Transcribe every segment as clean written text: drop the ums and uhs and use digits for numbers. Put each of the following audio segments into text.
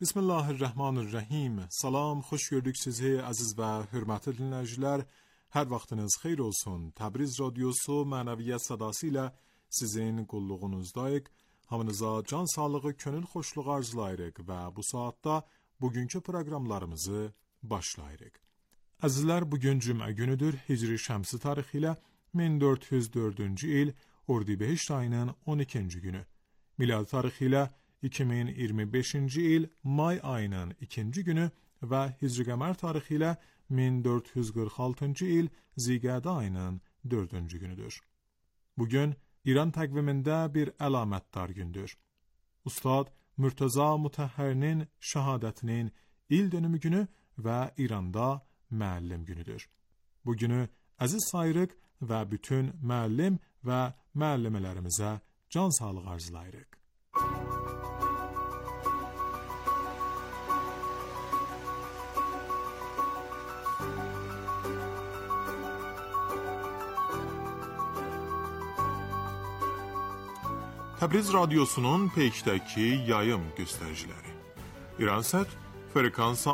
Bismillahirrahmanirrahim. Salam, xoş gördük sizi aziz və hörmətli dinləyicilər. Hər vaxtınız xeyir olsun. Təbriz radiosu mənəviyyat sadası ilə sizin qulluğunuzdayıq. Hamınıza can sağlığı, könül xoşluğu arzulayırıq və bu saatda bugünkü proqramlarımızı başlayırıq. Əzizlər, bugün cümə günüdür. Hicri şəmsi tarixi ilə 1404-cü il Ordibehişt ayının 12-ci günü. Miladi tarixi ilə 2025-ci il may ayının 2-ci günü və Hicri qəmər tarixi ilə 1446-cı il Zilqədə ayının 4-cü günüdür. Bugün İran təqvimində bir əlamətdar gündür. Ustad Mürtəza Mutəhhərinin şəhadətinin il dönümü günü və İranda müəllim günüdür. Bu günü əziz sayırıq və bütün müəllim və müəllimələrimizə can sağlığı arzulayırıq. Təbriz radiosunun peykdəki yayım göstəriciləri. İransat frekansa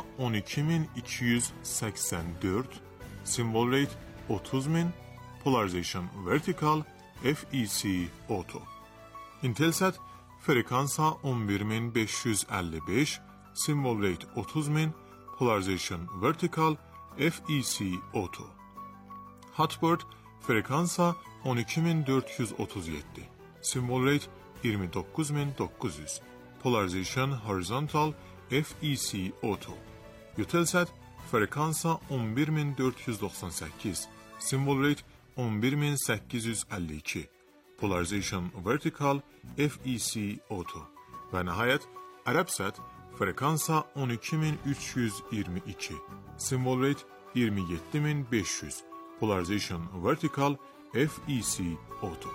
12284, symbol rate 30000, polarization vertical, FEC auto. Intelsat frekansa 11555, symbol rate 30000, polarization vertical, FEC auto. Hotbird frekansa 12437, symbol rate 29900, polarization horizontal, FEC auto. Eutelsat frekansa 11498, symbol rate 11852, polarization vertical, FEC auto. Və nəhayət Arabsat frekansa 12322, symbol rate 27500, polarization vertical, FEC auto.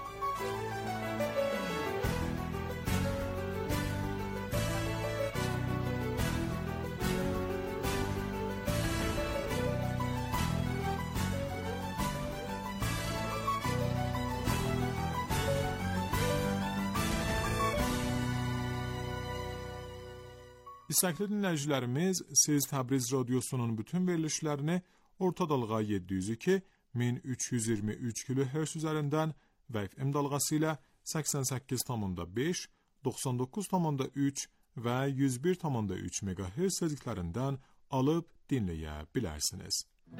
İstəkli dinləyicilərimiz, siz Təbriz radiosunun bütün verilişlərini orta dalğa 702 1323 kHz üzərindən və FM dalğası ilə 88,5, 99,3 və 101,3 MHz tezliklərindən alıb dinləyə bilərsiniz.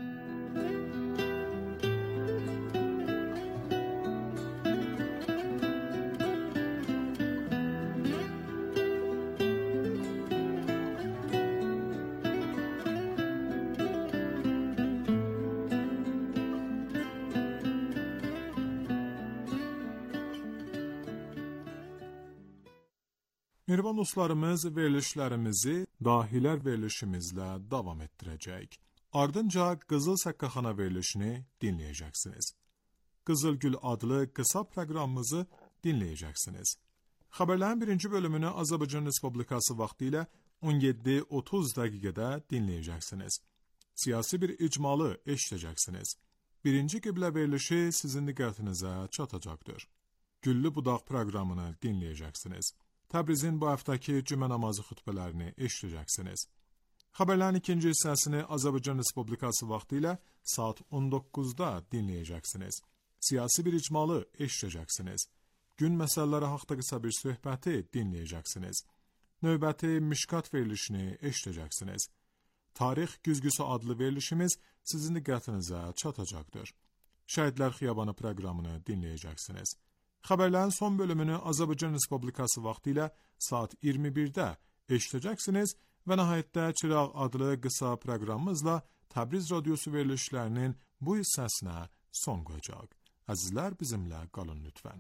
Mehriban dostlarımız, verilişlərimizi dahilər verilişimizlə davam etdirəcək. Ardınca Qızıl Səqqaxana verilişini dinləyəcəksiniz. Qızılgül adlı qısa proqramımızı dinləyəcəksiniz. Xəbərlərin birinci bölümünü Azərbaycan Respublikası vaxtı ilə 17:30 dəqiqədə dinləyəcəksiniz. Siyasi bir icmalı eşidəcəksiniz. Birinci qiblə verilişi sizin diqqətinizə çatacaqdır. Güllü Budaq proqramını dinləyəcəksiniz. Təbrizin bu həftəki cümə namazı xütbələrini eşidəcəksiniz. Xəbərlərin ikinci hissəsini Azərbaycan Respublikası vaxtı ilə saat 19-da dinləyəcəksiniz. Siyasi bir icmalı eşidəcəksiniz. Gün məsələləri haqqında qısa bir söhbəti dinləyəcəksiniz. Növbəti Mişkat verilişini eşidəcəksiniz. Tarix güzgüsü adlı verilişimiz sizin diqqətinizə çatacaqdır. Şəhidlər Xiyabanı proqramını dinləyəcəksiniz. Xəbərlərin son bölümünü Azərbaycan Respublikası vaxtı ilə saat 21-də eşidəcəksiniz və nəhayətdə Çıraq adlı qısa proqramımızla Təbriz radiosu verilişlərinin bu hissəsinə son qoyacaq. Əzizlər, bizimlə qalın lütfən.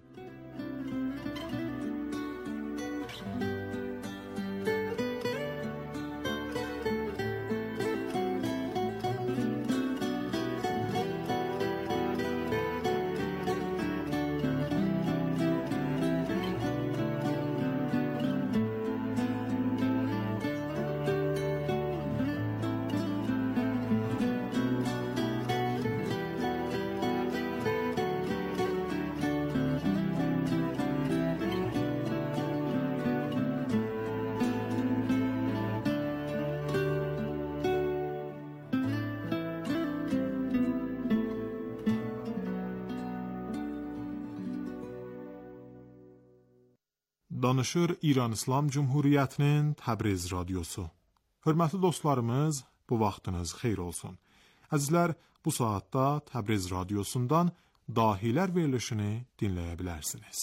Danışır İran İslam Cumhuriyyətinin Təbriz radiosu. Hörmətli dostlarımız, bu vaxtınız xeyir olsun. Əzizlər, bu saatda Təbriz radiosundan Dahilər verilişini dinləyə bilərsiniz.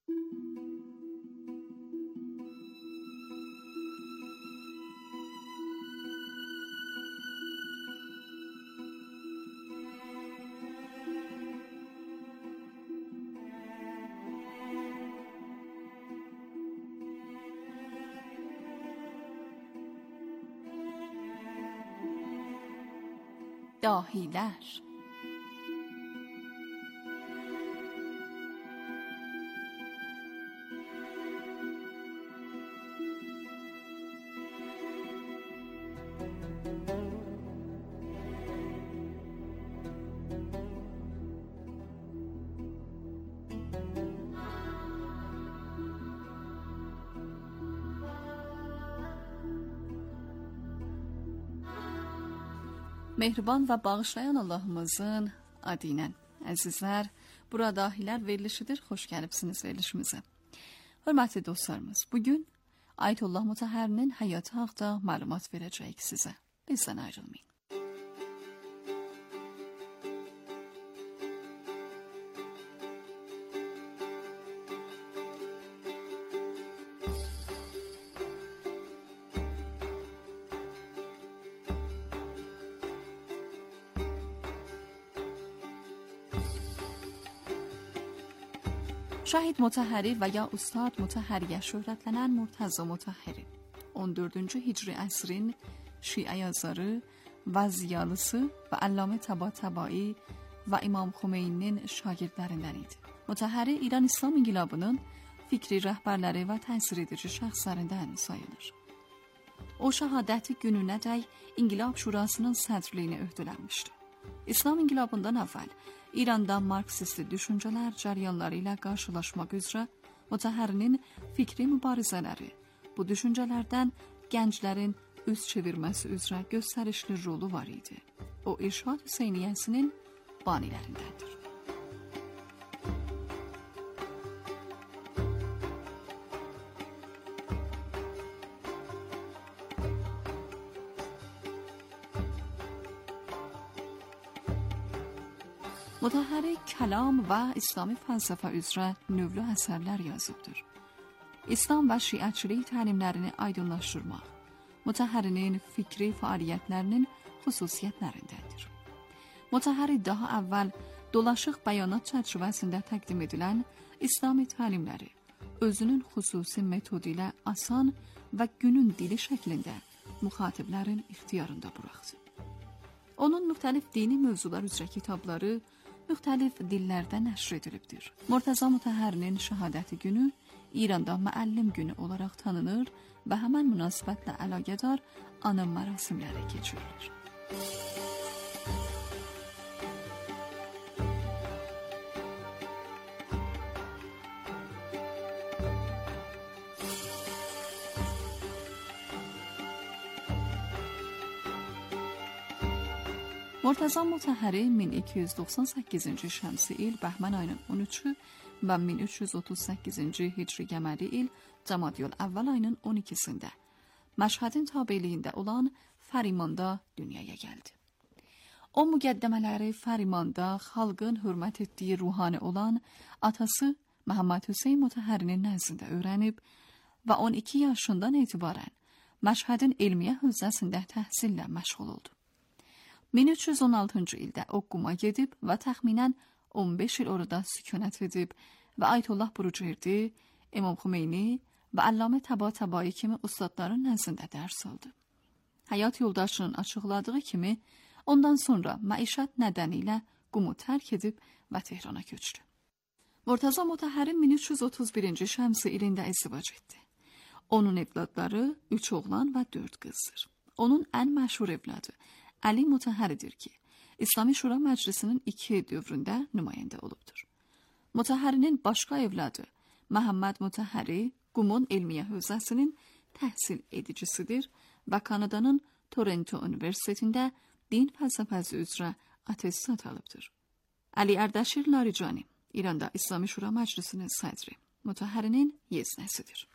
داهیلر. Mehriban və bağışlayan Allahımızın adıyla. Əzizlər, bura Dahilər verilişidir. Xoş gəlibsiniz verilişimizə. Hörmətli dostlarımız, bugün Ayətullah Mutahhərinin həyatı haqqında məlumat verəcəyik sizə. Bizdən ayrılmayın. Şahid Mutahhəri və ya Ustad Mutahhəriyə şöhrətlənən Murtaza Mutahhəri 14-cü Hicri əsrin Şiə yazarı və ziyalısı və Əllamə Təbatabai və İmam Xümeyninin şagirdlərindən idi. Mutahhəri İran İslam İnqilabının fikri rəhbərləri və təsir edici şəxslərindən sayılır. O şəhadəti gününədək İnqilab Şurasının sədrliyini öhdələnmişdi. İslam İnqilabından əvvəl İranda marksisti düşüncələr cəryanları ilə qarşılaşmaq üzrə Mutahhərinin fikri mübarizələri, bu düşüncələrdən gənclərin üz çevirməsi üzrə göstərişli rolu var idi. O, İrşad Hüseyniyyəsinin banilərindəndir. Mutahhəri kəlam və İslami fəlsəfə üzrə növlü əsərlər yazıbdır. İslam və şiəçilik təlimlərini aydınlaşdırmaq Mutahhərinin fikri fəaliyyətlərinin xüsusiyyətlərindəndir. Mutahhəri daha əvvəl dolaşıq bəyanat çərçivəsində təqdim edilən İslami təlimləri özünün xüsusi metodu ilə asan və günün dili şəklində müxatiblərin ixtiyarında buraxdı. Onun müxtəlif dini mövzular üzrə kitabları müxtəlif dillərdə nəşr edilibdir. Murtaza Mutahhərinin şəhadəti günü İranda müəllim günü olaraq tanınır və həmən münasibətlə əlaqədar anım mərasimləri keçirilir. Murtaza Mutahhəri 1298-ci şəmsi il Bəhmən ayının 13-ü və 1338-ci Hicri qəməri il Cəmadyül Əvvəl ayının 12-sində Məşhədin tabeliyində olan Fərimanda dünyaya gəldi. O müqəddəmələri Fərimanda xalqın hörmət etdiyi ruhani olan atası Məhəmməd Hüseyn Mutahhərinin nəzdində öyrənib və 12 yaşından etibarən Məşhədin elmiyyə hövzəsində təhsillə məşğul oldu. 1316-cı ildə o Quma gedib və təxminən 15 il orada sükunət edib və Ayətullah Burucerdi, İmam Xümeyni və Əllamə Təbatabai kimi ustadların nəzdində dərs aldı. Həyat yoldaşının açıqladığı kimi, ondan sonra məişət nədənilə Qumu tərk edib və Tehrana köçdü. Murtaza Mutahhəri 1331-ci şəmsi ilində izdivac etdi. Onun evladları 3 oğlan və 4 qızdır. Onun ən məşhur evladı Əli Mutahhəridir ki, İslami Şura Məclisinin 2 dövründə nümayəndə olubdur. Mutahhərinin başqa evladı Məhəmməd Mutahhəri Qumun elmiyyə hövzəsinin təhsil edicisidir və Kanadanın Toronto Universitetində din fəlsəfəsi üzrə attestat alıbdır. Əli Ərdəşir Laricani, İranda İslami Şura Məclisinin sədri. Mutahharinin yeznəsidir.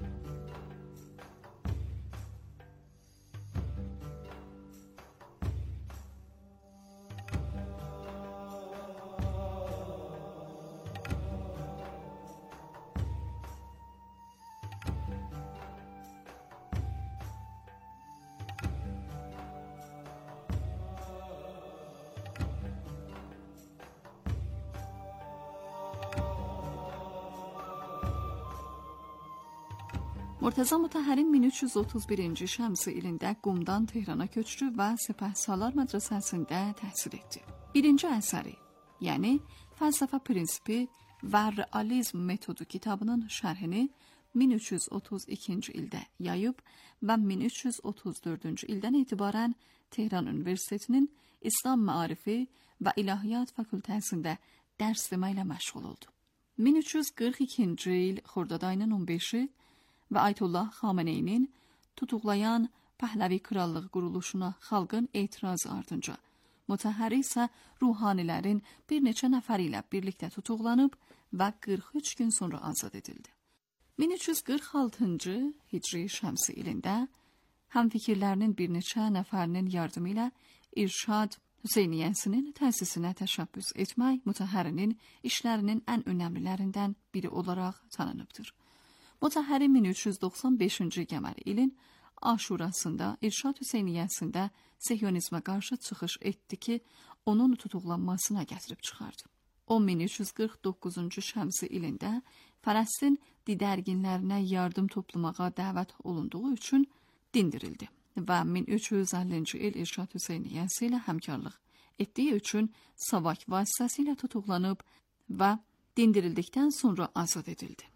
Murtəza Mutahharin 1331-ci şəmsi ilində Qumdan Tehrana köçdü və Səpəhsalar mədrəsəsində təhsil etdi. Birinci əsəri, yəni Fəlsəfə prinsipi və realizm metodu kitabının şərhini 1332-ci ildə yayıb və 1334-cü ildən etibarən Tehran Universitetinin İslam Maarifi və İlahiyyat fakültəsində dərs deməklə məşğul oldu. 1342-ci il Xordad ayının 15-i və Ayətullah Xameneyinin tutuqlayan Pəhləvi krallıq quruluşuna xalqın etirazı ardınca Mutahhari isə ruhanilərin bir neçə nəfəri ilə birlikdə tutuqlanıb və 43 gün sonra azad edildi. 1346-cı Hicri şəmsi ilində həmfikirlərinin bir neçə nəfərinin yardımı ilə İrşad Hüseyniyyəsinin təsisinə təşəbbüs etmək Mutahharinin işlərinin ən önəmlilərindən biri olaraq tanınıbdır. Mutahhari 1395-ci Qəməri ilin Aşurasında İrşad Hüseyniyyəsində Sihiyonizmə qarşı çıxış etdi ki, onun tutuqlanmasına gətirib çıxardı. 1349-cu şəmsi ilində Fələstin didərginlərinə yardım toplamağa dəvət olunduğu üçün dindirildi və 1350-ci il İrşad Hüseyniyyəsi ilə həmkarlıq etdiyi üçün Savak vasitəsilə tutuqlanıb və dindirildikdən sonra azad edildi.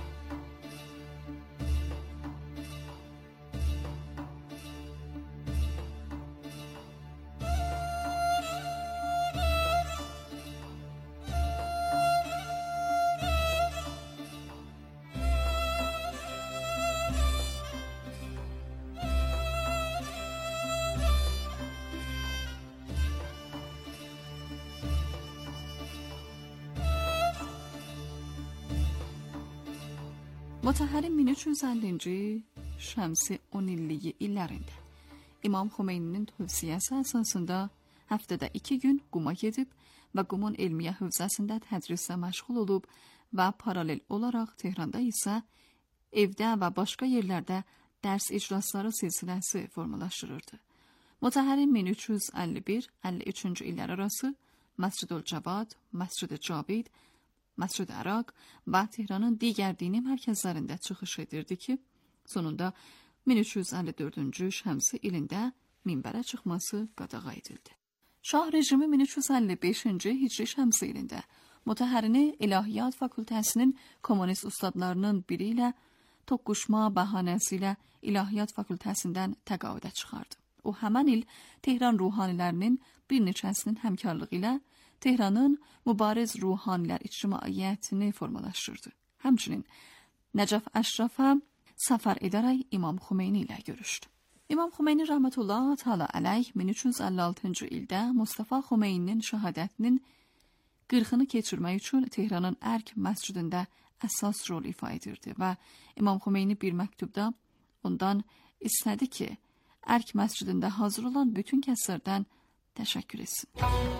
Mutahharin 1350-ci şəmsi 10 illiyi illərində İmam Xomeyninin tövsiyəsi əsasında həftədə 2 gün Quma gedib və Qumun elmiyə hövzəsində tədrislə məşğul olub və paralel olaraq Tehranda isə evdə və başqa yerlərdə dərs iclasları silsiləsi formalaşdırırdı. Mutahharin 1351-53-cü illər arası Məscid-ül Cavad, Məscid-i Cavid, Məscid-i Əraq və Tehranın digər dini mərkəzlərində çıxış edirdi ki, sonunda 1354-cü şəmsi ilində minbərə çıxması qadağa edildi. Şah rejimi 1355-ci Hicri şəmsi ilində Mutahharini İlahiyyat fakültəsinin kommunist ustadlarının biri ilə toqquşma bəhanəsi ilə İlahiyyat fakültəsindən təqaüdə çıxardı. O həmən il Tehran ruhanilərinin bir neçəsinin həmkarlığı ilə Tehranın mübariz ruhanilər ictimaiyyətini formalaşdırdı. Həmçinin Nəcəf Əşrafə səfər edərək İmam Xomeyni ilə görüşdü. İmam Xomeyni rəhmətullah təala əleyh 1356-cı ildə Mustafa Xomeyninin şəhadətinin 40-ını keçirmək üçün Tehranın Ərk məscidində əsas rol ifa edirdi və İmam Xomeyni bir məktubda ondan istədi ki, Ərk məscidində hazır olan bütün kəslərdən təşəkkür etsin.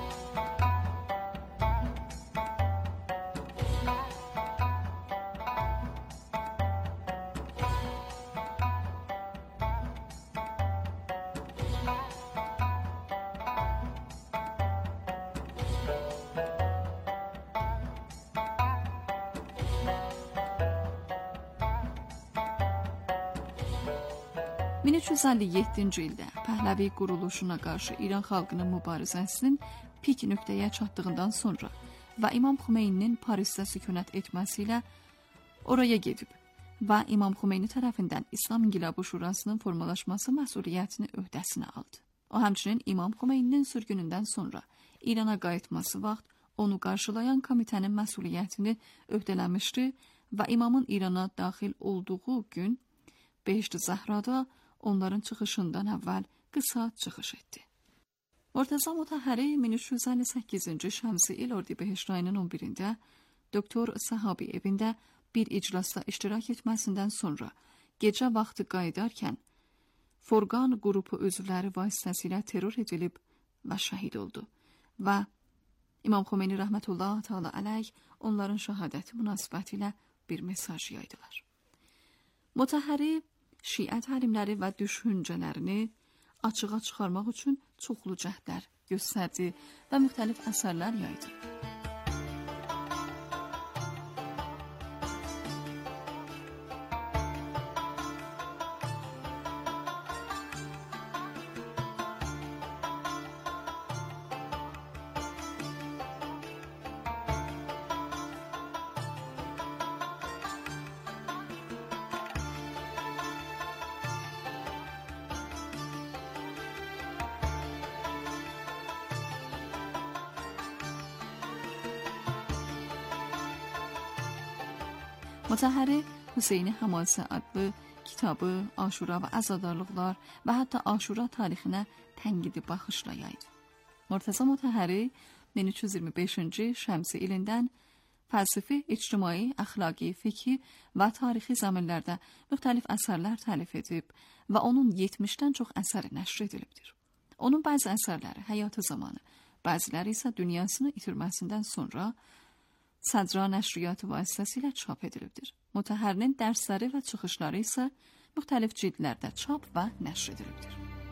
– 1357-ci ildə Pəhləvi quruluşuna qarşı İran xalqının mübarizəsinin pik nöqtəyə çatdığından sonra və İmam Xomeyninin Parisdə sükunət etməsi ilə oraya gedib və İmam Xomeyni tərəfindən İslam İnqilabı Şurasının formalaşması məsuliyyətini öhdəsinə aldı. O həmçinin İmam Xomeyninin sürgünündən sonra İrana qayıtması vaxt onu qarşılayan komitənin məsuliyyətini öhdələnmişdi və imamın İrana daxil olduğu gün Behişt-i Zəhrada onların çıxışından əvvəl qısa çıxış etdi. Murtəza Mutahhari 1358-ci şəmsi il Ordibehişt ayının 11-də Doktor Səhabi evində bir iclasda iştirak etməsindən sonra gecə vaxtı qayıdarkən Forqan qrupu üzvləri vasitəsilə terror edilib və şəhid oldu və İmam Xomeyni rəhmətullah təala əleyh onların şəhadəti münasibətilə bir mesaj yaydılar. Mutahhari Şiə təlimləri və düşüncələrini açığa çıxarmaq üçün çoxlu cəhdlər göstərdi və müxtəlif əsərlər yaydı. Mutahhari Hüseyni Həmasə adlı kitabı Aşura və əzadarlıqlar və hətta Aşura tarixinə tənqidi baxışla yaydı. Murtəza Mutahhari 1325-ci şəmsi ilindən fəlsəfi, ictimai, əxlaqi, fiki və tarixi zəminlərdə müxtəlif əsərlər təlif edib və onun 70-dən çox əsəri nəşr edilibdir. Onun bəzi əsərləri həyatı zamanı, bəziləri isə dünyasını itirməsindən sonra Sədra nəşriyyatı vasitəsilə çap edilibdir. Mutahharinin dərsləri və çıxışları isə müxtəlif cildlərdə çap və nəşr edilibdir.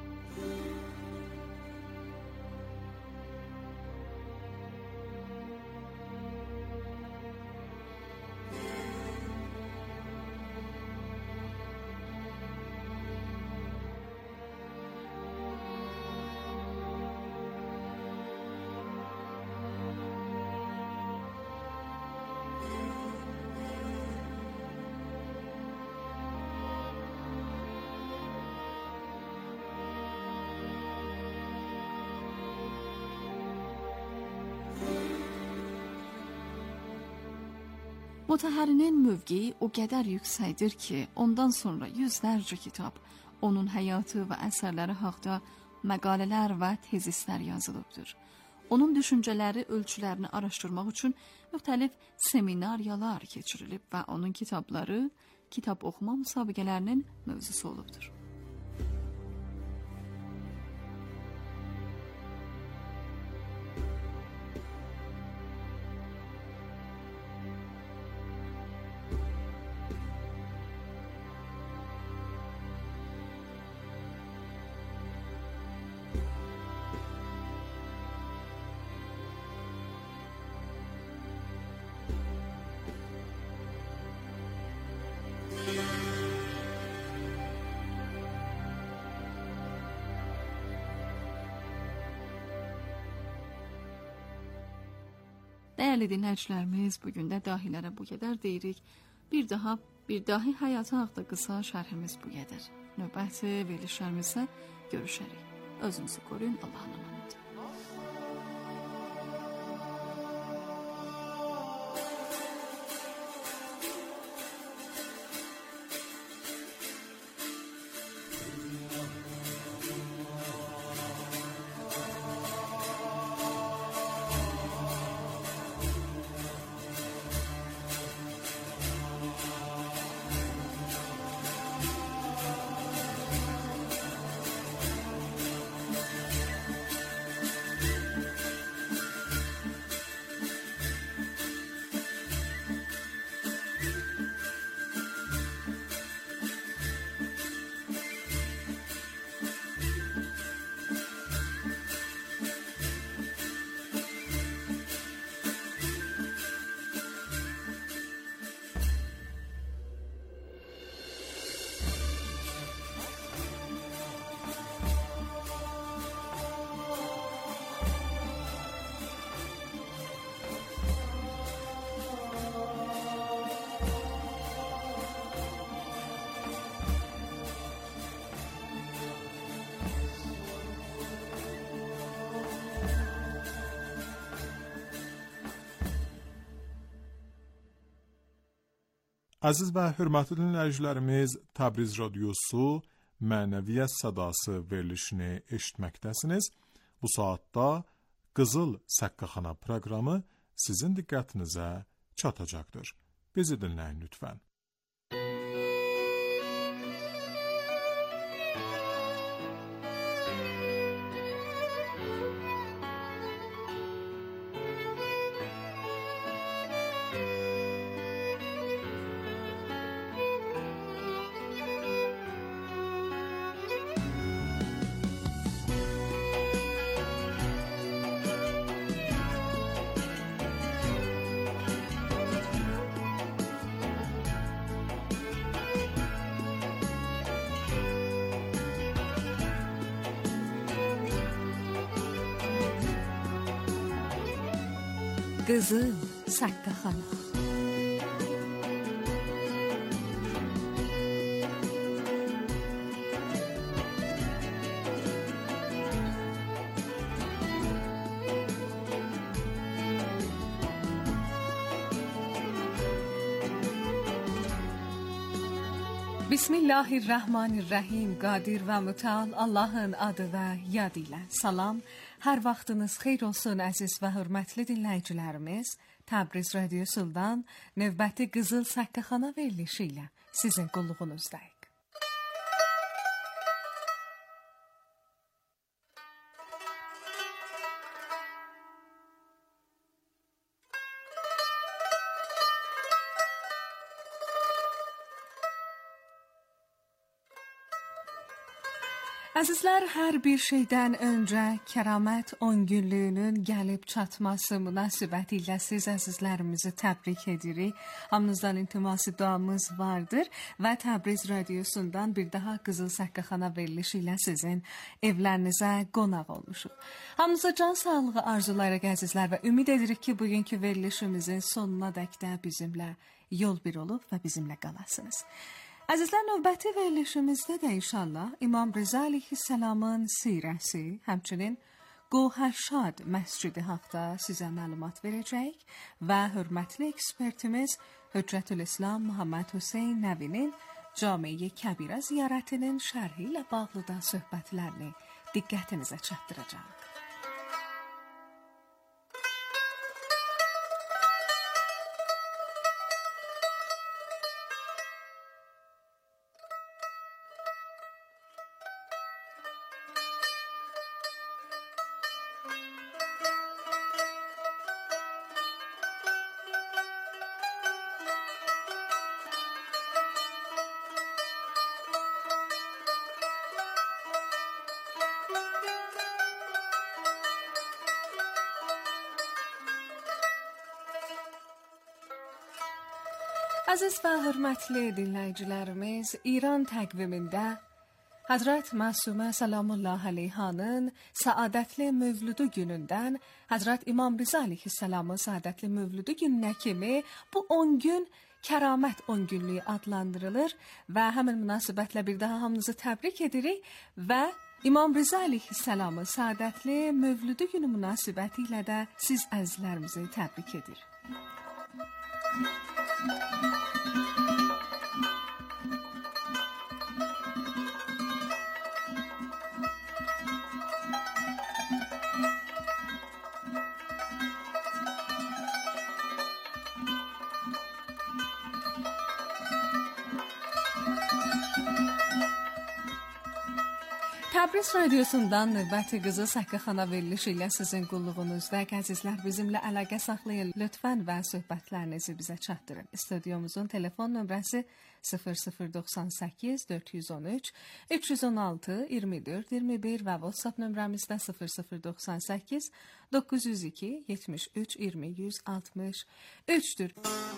Mutahharinin mövqeyi o qədər yüksəkdir ki, ondan sonra yüzlərcə kitab, onun həyatı və əsərləri haqqında məqalələr və tezislər yazılıbdır. Onun düşüncələri ölçülərini araşdırmaq üçün müxtəlif seminariyalar keçirilib və onun kitabları kitab oxuma müsabiqələrinin mövzusu olubdur. Dəyərli dinləyicilərimiz, bugün də dahilərə bu qədər deyirik. Bir dahi həyatı haqqında qısa şərhimiz bu qədər. Növbəti verilişlərimizdə görüşərik. Özünüzü qoruyun, Allah'a emanet. Əziz və hörmətli dinləyicilərimiz, Təbriz Radiosu Mənəviyyət Sədası verilişini eşitməkdəsiniz. Bu saatda Qızıl Səqqaxana proqramı sizin diqqətinizə çatacaqdır. Bizi dinləyin lütfən. Qızıl Saqqaxana. Bismillahirrahmanirrahim. Qadir və mütəal Allahın adı və yad ilə. Salam, hər vaxtınız xeyir olsun əziz və hörmətli dinləyicilərimiz. Təbriz Radiosu'ndan növbəti Qızıl Saqqaxana verilişi ilə sizin qulluğunuzdayıq. Əzizlər, hər bir şeydən öncə kəramət 10 günlüyünün gəlib çatması münasibəti ilə siz əzizlərimizi təbrik edirik. Hamınızdan intiması duamız vardır və Təbriz Radiosu'ndan bir daha Qızıl Saqqaxana verilişi ilə sizin evlərinizə qonaq olmuşuq. Hamınıza can sağlığı arzularıq əzizlər və ümid edirik ki, bugünkü verilişimizin sonuna dək də bizimlə yol bir olub və bizimlə qalasınız. Əzizlər, növbəti verilişimizdə də inşallah İmam Rza əleyhissalamın sirəsi, həmçinin Qohərşad məscidi haqda sizə məlumat verəcəyik və hörmətli ekspertimiz Hüccətülislam Muhammed Hüseyn Nəvinin Cami-i Kəbirə ziyarətinin şərhi ilə bağlı da söhbətlərini diqqətinizə çatdıracaq. Əziz və hörmətli dinləyicilərimiz, İran təqvimində Həzrət Məsumə Səlamullah əleyhanın səadətli mövlüdü günündən Həzrət İmam Rza əleyhissalamın səadətli mövlüdü gününə kimi bu 10 gün kəramət 10 günlüyü adlandırılır və həmin münasibətlə bir daha hamınızı təbrik edirik və İmam Rza əleyhissalamın səadətli mövlüdü günü münasibəti ilə də siz əzizlərimizi təbrik edir. Təbriz Radiosu'ndan növbəti Qızıl Saqqaxana verilişi ilə sizin qulluğunuzda əzizlər bizimlə əlaqə saxlayın lütfən və söhbətlərinizi bizə çatdırın. Studiomuzun telefon nömrəsi 0098 413 316 24 21 və WhatsApp nömrəmizdə 0098 902 73 20 163'dür.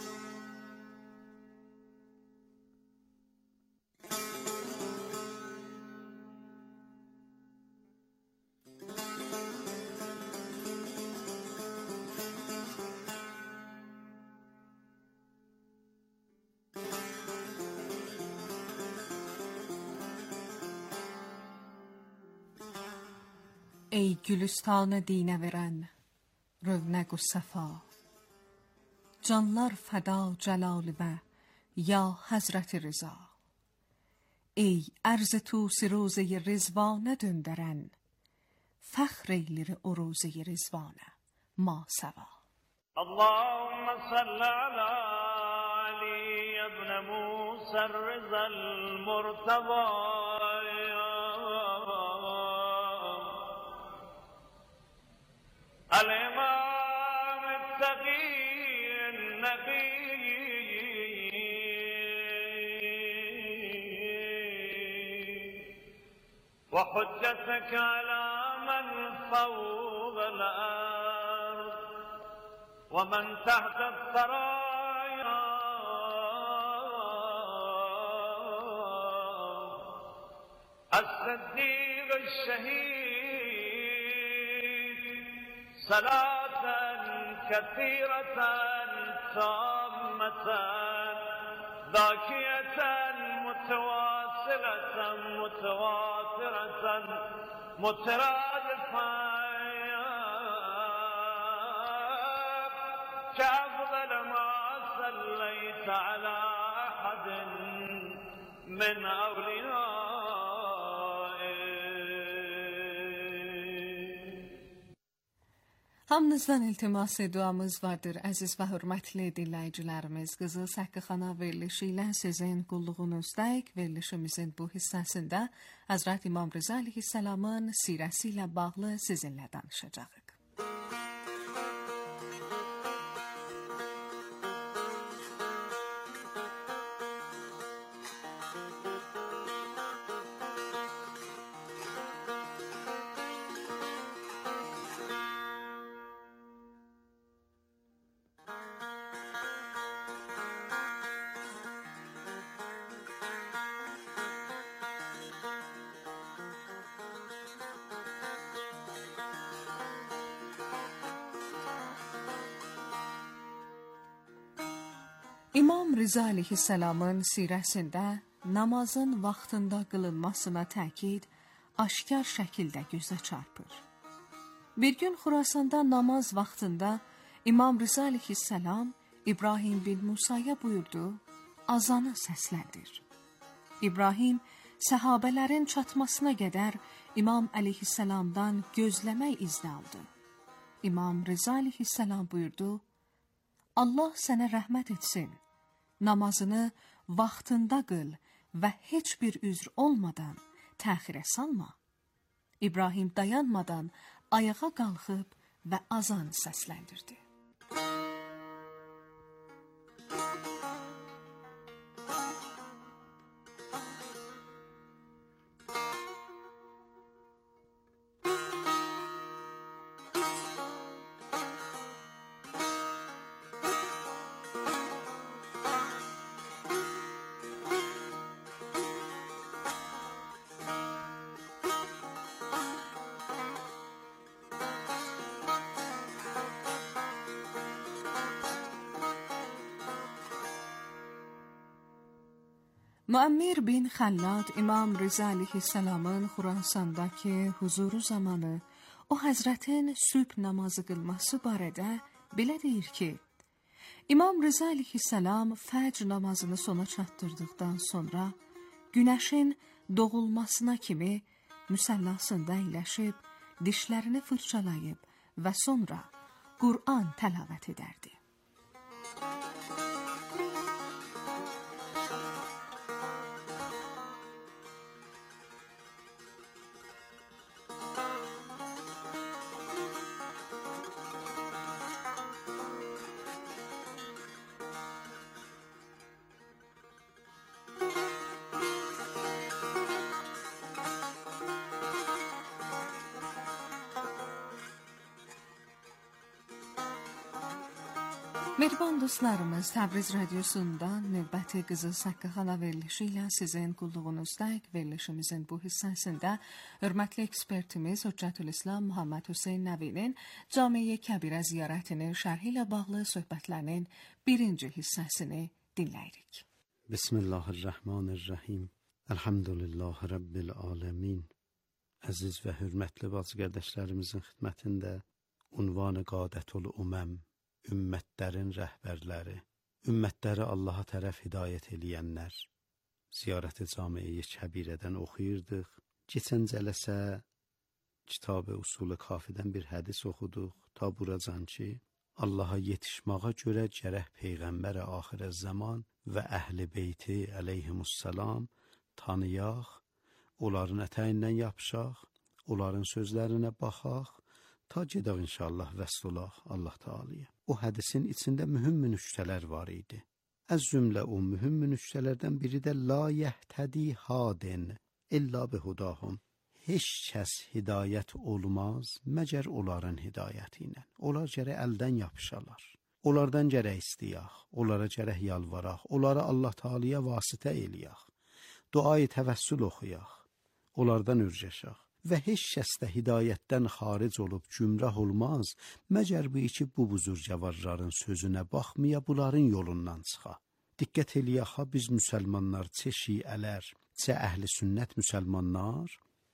Ey gülüstanı dinə verən, rövnəq u səfa, canlar fəda cəlali və ya Həzrət-i Rıza. Ey ərz-i tusi roze-i rizvanə döndərən, fəxr eylir o roze-i rizvanə ma səva. Allahümme salli ala علي ابن موسى الرضا المرتضى الإمام التقي النقي وحجتك على من فوق الأرض ومن تحت الثرايا الصديق الشهيد صلاة كثيرة تامة ذاكية متواصلة متواترة مترادفة كأفضل ما صليت على أحد من أوليائك. Hamınızdan iltimas duamız vardır, əziz və hörmətli dinləyicilərimiz. Qızıl Səkkıxana verilişi ilə sizin qulluğunuzdayıq. Verilişimizin bu hissəsində Həzrət İmam Rıza əleyhissalamın sirəsi ilə bağlı sizinlə danışacağıq. İmam Rıza əleyhissalamın sirəsində namazın vaxtında qılınmasına təkid aşkar şəkildə gözə çarpır. Bir gün Xurasanda namaz vaxtında İmam Rıza əleyhissalam İbrahim bin Musaya buyurdu, azanı səsləndir. İbrahim səhabələrin çatmasına qədər İmam əleyhissalamdan gözləmək izni aldı. İmam Rıza əleyhissalam buyurdu, Allah sənə rəhmət etsin, namazını vaxtında qıl və heç bir üzr olmadan təxirə salma. İbrahim dayanmadan ayağa qalxıb və azan səsləndirdi. Müəmmir bin Xəllad İmam Rıza əleyhissalamın Xurasandakı huzuru zamanı o həzrətin sübh namazı qılması barədə belə deyir ki, İmam Rıza əleyhissalam fəcr namazını sona çatdırdıqdan sonra günəşin doğulmasına kimi müsəllasında əyləşib, dişlərini fırçalayıb və sonra Qur'an təlavət edərdi. Mehriban dostlarımız, Təbriz Radyosu'ndan növbəti Qızıl Səkkıxana verilişi ilə sizin qulluğunuzdayıq. Verilişimizin bu hissəsində hörmətli ekspertimiz Hüccətülislam Muhammed Hüseyn Nəvinin Cami-i Kəbirə ziyarətinin şərhi ilə bağlı söhbətlərinin birinci hissəsini dinləyirik. Bismillahirrahmanirrahim. Elhamdülillahi Rabbil alemin. Əziz və hörmətli bacı qardaşlarımızın xidmətində unvanı Qadətül Uməm, ümmətlərin rəhbərləri, ümmətləri Allaha tərəf hidayət eləyənlər, ziyarəti Cami-i Kəbirədən oxuyurdıq. Keçən cələsə Kitab-ı Usul-i Kafidən bir hədis oxuduq, ta buracan ki, Allaha yetişməyə görə gərək Peyğəmbər axirə zaman və əhl-i beyti əleyhimussalam tanıyaq, onların ətəyindən yapışaq, onların sözlərinə baxaq, ta gedək inşallah vəsl olaq Allah Teala'ya. O hədisin içində mühüm nüktələr var idi. Az cümlə o mühüm nüktələrdən biri də la yəhtədi hadin illa bihudahum. Heç kəs hidayət olmaz, məgər onların hidayəti ilə. Onlar gərək əldən yapışalar. Onlardan gərək istəyək, onlara gərək yalvaraq, onlara Allah Teala'ya vasitə eləyək. Duayı təvəssül oxuyaq, onlardan ürgəşək. Və heç kəs də hidayətdən xaric olub gümrah olmaz, məgər bu iki buzur cəvarların sözünə baxmaya bunların yolundan çıxa. Diqqət eləyək ha, biz müsəlmanlar, çə şiələr, çə əhli sünnət müsəlmanlar,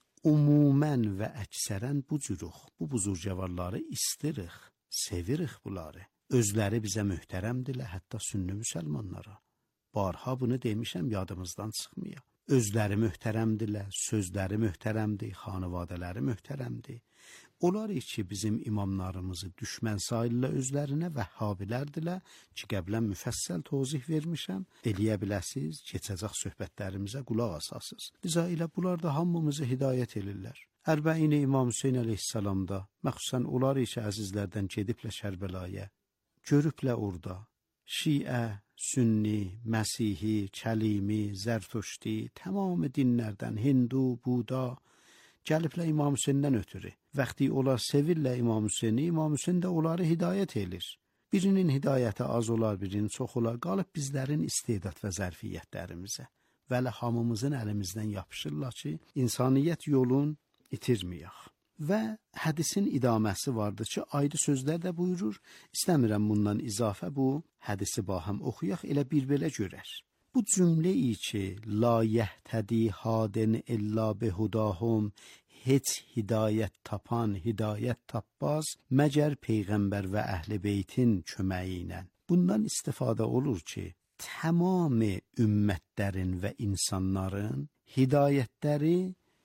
umumən və əksərən bu cüruq, bu buzur cəvarları istirik, sevirik bunları. Özləri bizə möhtərəmdirlər, hətta sünni müsəlmanlara. Barha bunu demişəm, yadımızdan çıxmaya. Özləri möhtərəmdirlər, sözləri möhtərəmdir, xanavadələri möhtərəmdir. Onlar ki, bizim imamlarımızı düşmən sayırlar özlərinə, vəhhabilərdirlər ki, qəblən müfəssəl tozih vermişəm. Eləyə biləsiz, keçəcək söhbətlərimizə qulaq asasız. Liza ilə bunlar da hamımızı hidayət elirlər. Ərbəini İmam Hüseyin əleyhissalamda, məxsusən onlar ki, əzizlərdən gediblə Kərbəlaya, görüblə orada Şiə, Sünni, Məsihi, Kəlimi, Zərtuşti, tamamı dinlərdən, Hindu, Buda, gəliblə İmam Hüseyndən ötürü. Vəxti onlar sevirlər İmam Hüseyni, İmam Hüseyin də onları hidayət edir. Birinin hidayəti az olar, birinin çox olar, qalıb bizlərin istedad və zərfiyyətlərimizə. Vələ hamımızın əlimizdən yapışırlar ki, insaniyyət yolun itirməyək. Və hədisin idaməsi vardır ki, ayrı sözlər də buyurur. İstəmirəm bundan izafə bu hədisi bahəm oxuyaq, elə bir belə görər. Bu cümlə-i ki, la yəhtədi hadin illa behudahum, heç hidayət tapan, hidayət tapmaz, məgər Peyğəmbər və əhl-i beytin köməyi ilə. Bundan istifadə olur ki, tamamı ümmətlərin və insanların hidayətləri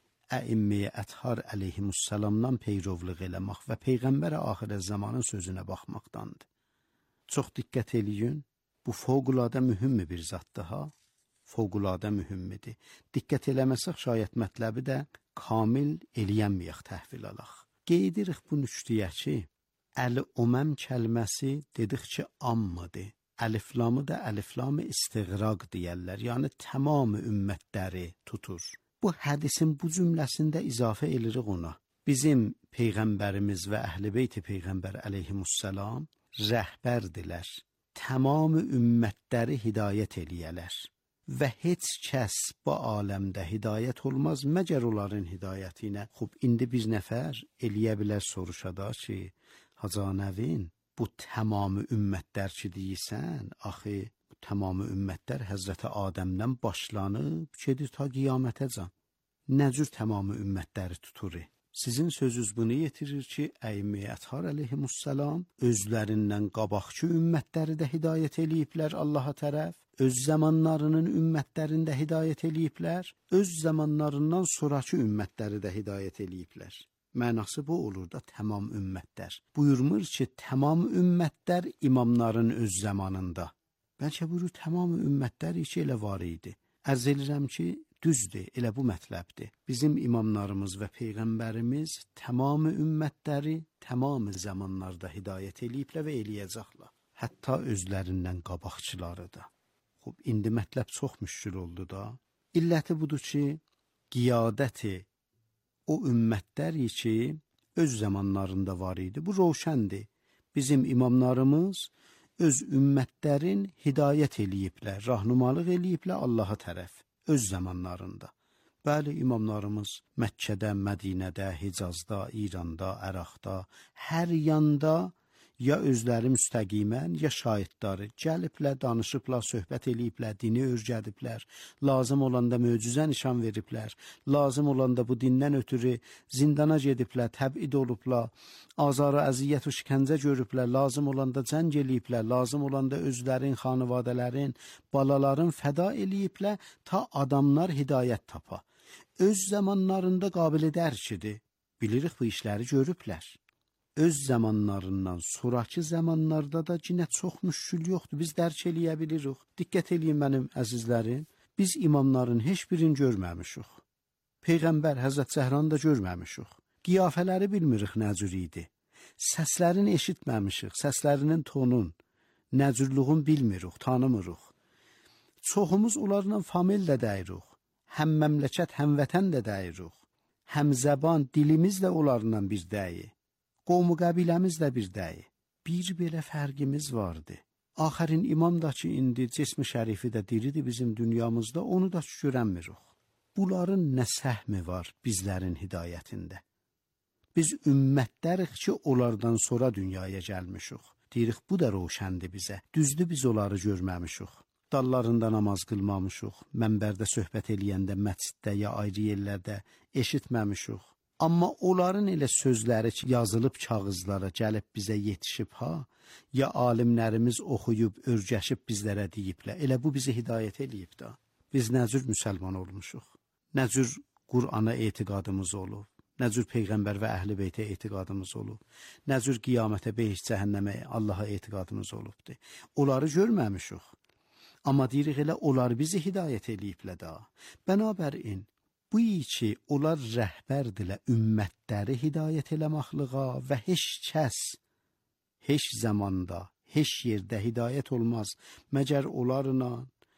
əimmi-i əthar əleyhimussalamdan peyrovluq eləmək və Peyğəmbər axirə zamanın sözünə baxmaqdandır. Çox diqqət eləyin, bu fövqəladə mühüm bir zaddır ha, fövqəladə mühümmidir. Diqqət eləməsək şayət mətləbi də kamil eləyənməyək, təhvil alaq. Qeydirik bu nüktəyə ki, əl-uməm kəlməsi dedik ki, ammıdır. Əliflamı da əliflamı istiğraq deyərlər, yəni tamamı ümmətləri tutur. Bu hədisin bu cümləsində izafə edirik ona. Bizim Peyğəmbərimiz və əhl-i beyti Peyğəmbər əleyhimussalam rəhbərdirlər. Tamamı ümmətləri hidayət eləyələr. Və heç kəs bu aləmdə hidayət olmaz, məgər onların hidayətinə. Xub, indi bir nəfər eləyə bilər soruşada ki, Hacanəvin, bu tamamı ümmətlər ki deyirsən, axı, tamamı ümmətlər Həzrəti Adəmdən başlanıb, gedir ta qiyamətəcən. Nə cür tamamı ümmətləri tutur? Sizin sözünüz bunu yetirir ki, əimmi əthar əleyhimussalam özlərindən qabaqçı ümmətləri də hidayət eləyiblər Allaha tərəf, öz zamanlarının ümmətlərində hidayət eləyiblər, öz zamanlarından sonraki ümmətləri də hidayət eləyiblər. Mənası bu olur da tamam ümmətlər. Buyurmur ki, tamam ümmətlər imamların öz zamanında. Bəlkə buyurur, tamam ümmətlər ki, elə var idi. Ərz edirəm ki, düzdür, elə bu mətləbdir. Bizim imamlarımız və Peyğəmbərimiz tamamı ümmətləri tamamı zamanlarda hidayət eləyiblər və eləyəcəklər. Hətta özlərindən qabaqçıları da. Xub, indi mətləb çox müşkül oldu da. İlləti budur ki, qiyadəti o ümmətlər ki, öz zamanlarında var idi. Bu roşəndir. Bizim imamlarımız öz ümmətlərin hidayət eləyiblər, rahnumalıq eləyiblər Allaha tərəf. Öz zamanlarında. Bəli, imamlarımız Məkkədə, Mədinədə, Hicazda, İranda, Əraqda, hər yanda ya özləri müstəqimən, ya şahidləri gəliblər, danışıblar, söhbət eləyiblər, dini öyrədiblər, lazım olanda möcüzə nişan veriblər, lazım olanda bu dindən ötürü zindana gediblər, təbid olublar, azarı, əziyyət və şikəncə görüblər, lazım olanda cəng eləyiblər, lazım olanda özlərin, xanivadələrin, balaların fəda eləyiblər, ta adamlar hidayət tapa. Öz zamanlarında qabil dərkidir. Bilirik bu işləri görüblər. öz zamanlarından sonraki zamanlarda da yenə çox müşkül yoxdur. Biz dərk eləyə bilirik. Diqqət eləyin mənim əzizlərim. Biz imamların heç birini görməmişik. Peyğəmbər Həzrət Zəhranı da görməmişik. Qiyafələri bilmirik nə cür idi. Səslərini eşitməmişik. Səslərinin tonun, nə cürlüğün bilmirik, tanımırıq. Çoxumuz onlarla famil də dəyirik. Həm məmləkət, həm vətən də dəyirik. Həm zəban, dilimiz də onlarla bir dəyi. Qovmu qəbiləmiz də bir dəyi. Bir belə fərqimiz vardı. Axərin imam da ki, indi cismi şərifi də diridir bizim dünyamızda, onu da görənmirik. Bunların nə səhmi var bizlərin hidayətində? Biz ümmətlərik ki, onlardan sonra dünyaya gəlmişik. Deyirik, bu da roşəndir bizə. Düzdür, biz onları görməmişik. Dallarında namaz qılmamışıq, mənbərdə söhbət eləyəndə, məsciddə ya ayrı yerlərdə eşitməmişik. Amma onların elə sözləri ki, yazılıb kağızlara gəlib bizə yetişib ha, ya alimlərimiz oxuyub, örgəşib bizlərə deyiblər, elə bu bizi hidayət eləyib da. Biz nə cür müsəlman olmuşuq, nə cür Qur'ana etiqadımız olub, nə cür Peyğəmbər və Əhl-i Beytə etiqadımız olub, nə cür qiyamətə, behiş, cəhənnəmə, Allaha etiqadımız olubdur. Onları görməmişik. Amma deyirik elə onlar bizi hidayət eləyiblər da. Bənabərin, bu ki, onlar rəhbərdirlər ümmətləri hidayət eləməklığa və heç kəs, heç zamanda, heç yerdə hidayət olmaz, məgər onlarla,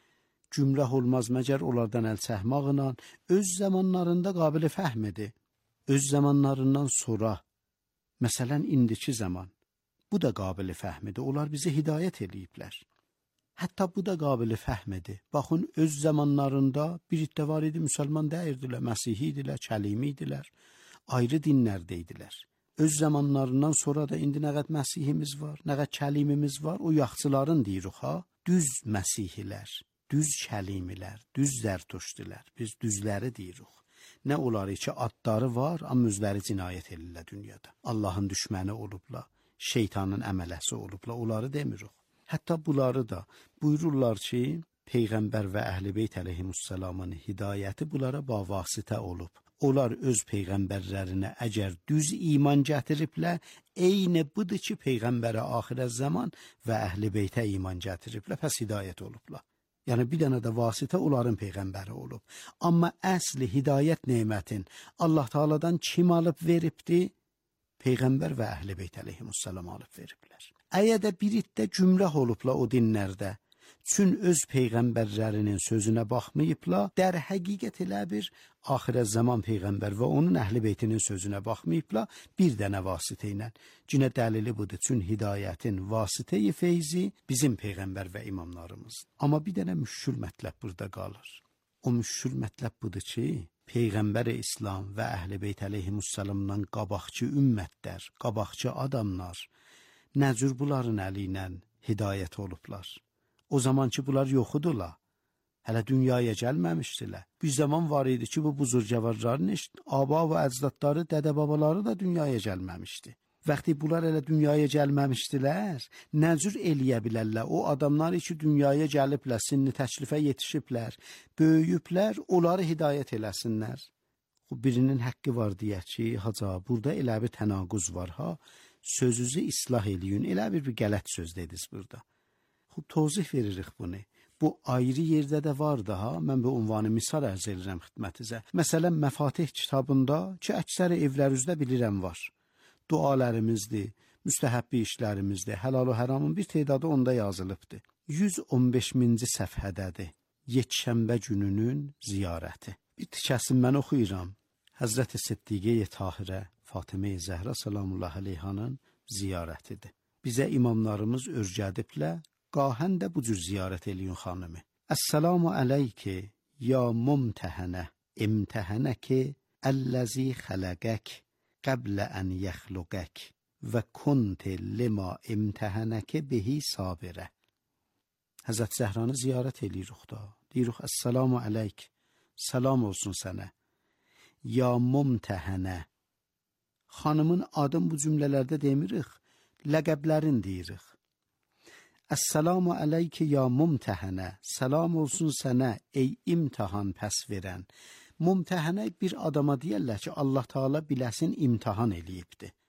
gümrah olmaz, məgər onlardan əl çəkməklə, öz zamanlarında qabili fəhmidir. Öz zamanlarından sonra, məsələn, indiki zaman, bu da qabili fəhmidir, onlar bizi hidayət eləyiblər. Hətta bu da qabili fəhmidir. Baxın, öz zamanlarında bir iddə var idi, müsəlman dəyirdilər, Məsihi idilər, Kəlimi idilər, ayrı dinlərdə idilər. Öz zamanlarından sonra da indi nə qədər Məsihimiz var, nə qədər Kəlimimiz var, o yaxçıların deyirik ha, düz Məsihilər, düz Kəlimilər, düz Zərtuşdilər, biz düzləri deyirik. Nə onları ki, adları var, amma özləri cinayət edirlər dünyada. Allahın düşməni olublar, şeytanın əmələsi olublar, onları demirik. Hətta bunları da buyururlar ki, Peyğəmbər və Əhl-i Beyt əleyhimussalamın hidayəti bunlara bavasitə olub. Onlar öz peyğəmbərlərinə əgər düz iman gətiriblər, eyni budur ki, Peyğəmbərə axirə zaman və Əhl-i Beytə iman gətiriblər, pəs hidayət olublar. Yəni bir dənə də vasitə onların peyğəmbəri olub. Amma əsli hidayət nemətin Allah Taala'dan kim alıb veribdi? Peyğəmbər və Əhl-i Beyt əleyhimussalam alıb veriblər. Əgər də bir iddə gümrah olublar o dinlərdə, çün öz peyğəmbərlərinin sözünə baxmayıblar, der həqiqət elə bir axirə zaman peyğəmbər və onun Əhl-i Beytinin sözünə baxmayıblar, bir dənə vasitə ilə. Cinə dəlili budur, çün hidayətin vasitəyi feyzi bizim peyğəmbər və imamlarımız. Amma bir dənə müşkül mətləb burada qalır. O müşkül mətləb budur ki, Peyğəmbər-i İslam və Əhl-i Beyt əleyhimussalamdan qabaqçı ümmətlər, qabaqçı adamlar, nə cür bunların əli ilə hidayət olublar. O zaman ki, bunlar yoxudurlar. Hələ dünyaya gəlməmişdilər. Bir zaman var idi ki, bu buzurgəvarların aba və əcdadları, dədə-babaları da dünyaya gəlməmişdi. Vaxtı bunlar elə dünyaya gəlməmişdilər, nə cür eləyə bilərlər? O adamlar ki, dünyaya gəliblər, sinni təklifə yetişiblər, böyüyüblər, onları hidayət eləsinlər. Birinin haqqı var deyək ki, haca, burada elə bir tənaquz var ha, sözünüzü islah eləyin, elə bir qələt söz dediniz burada. Tozih veririk bunu. Bu ayrı yerdə də var daha, mən bu ünvanı misal ərz edirəm xidmətinizə. Məsələn, Məfatih kitabında ki, əksəri evlərinizdə bilirəm var. Dualərimizdir, müstəhəbbi işlərimizdir, helal-u həramın bir tedadı onda yazılıbdır. 115-ci səfhədədir. Yekşənbə gününün ziyarəti. Bir tikəsini mən oxuyuram. Həzrət-i Siddiqə-i Tahirə, Fatimə-i Zəhra salamullah əleyhanın ziyarətidir. Bizə imamlarımız örgədiblər, qahən də bu cür ziyarət eləyin xanımı. Əssalamu əleyki, ya mumtəhənə, imtəhənəki, əlləzi xələqək, qəblə ən yəxluqək, və kunti lima imtəhənəki bihi sabirə. Həzrət Zəhranı ziyarət eləyirik da. Deyirik, əssalamu əleyk, salam olsun sənə. Ya mumtəhənə. Xanımın adın bu cümlələrdə demirik, ləqəblərin deyirik. Əssalamu əleyki ya mumtəhənə, salam olsun sənə, ey imtihan pəs verən. Mumtəhənə bir adama deyərlər ki, Allah Taala biləsin imtihan eləyibdir.